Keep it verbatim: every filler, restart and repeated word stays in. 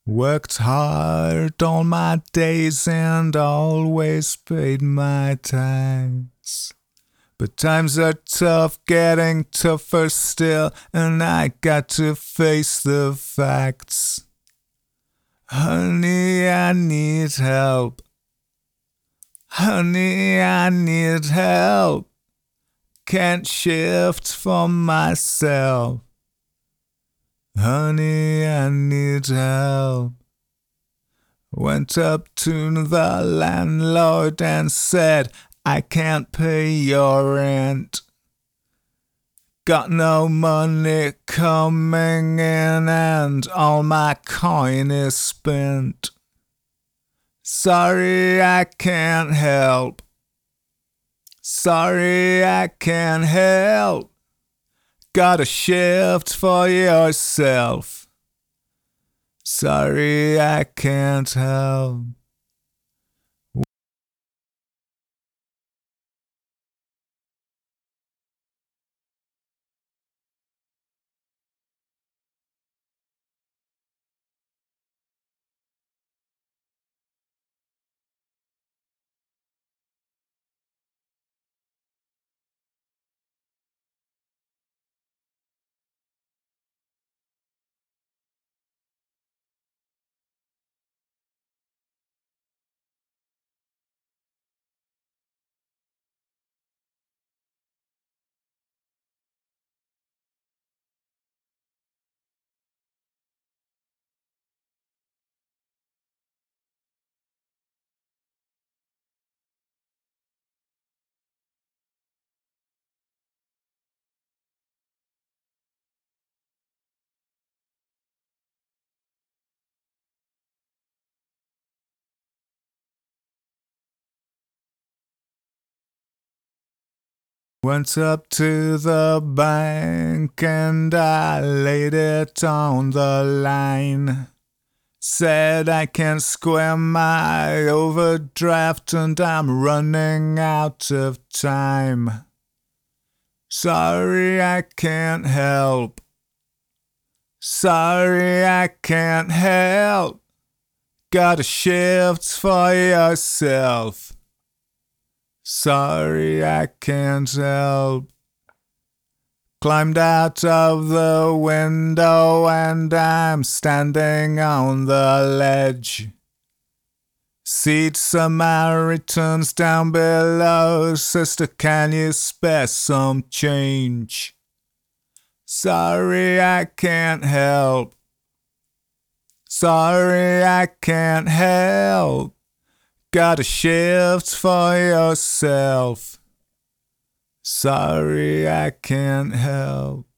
Worked hard all my days and always paid my tithes. But times are tough, getting tougher still, and I got to face the facts. Honey, I need help. Honey, I need help. Can't shift for myself. Honey, I need help. Went up to the landlord and said, I can't pay your rent. Got no money coming in and all my coin is spent. Sorry, I can't help. Sorry, I can't help. Gotta shift for yourself. Sorry, I can't help. Went up to the bank and I laid it on the line. Said I can't square my overdraft and I'm running out of time. Sorry, I can't help. Sorry, I can't help. Gotta shift for yourself. Sorry, I can't help. Climbed out of the window and I'm standing on the ledge. Seed Samaritans down below. Sister, can you spare some change? Sorry, I can't help. Sorry, I can't help. Gotta shift for yourself. Sorry, I can't help.